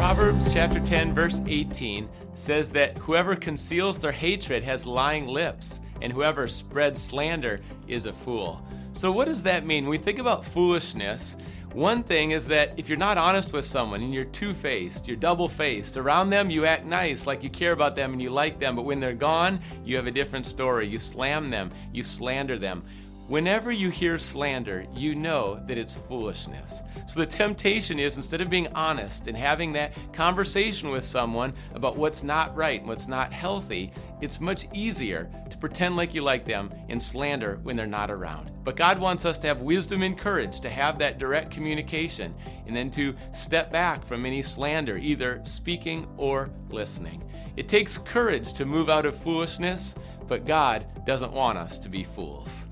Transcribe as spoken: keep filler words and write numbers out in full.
Proverbs chapter ten, verse eighteen says that whoever conceals their hatred has lying lips, and whoever spreads slander is a fool. So what does that mean? When we think about foolishness, one thing is that if you're not honest with someone and you're two-faced, you're double-faced, around them you act nice, like you care about them and you like them, but when they're gone, you have a different story. You slam them, you slander them. Whenever you hear slander, you know that it's foolishness. So the temptation is, instead of being honest and having that conversation with someone about what's not right and what's not healthy, it's much easier to pretend like you like them and slander when they're not around. But God wants us to have wisdom and courage to have that direct communication, and then to step back from any slander, either speaking or listening. It takes courage to move out of foolishness, but God doesn't want us to be fools.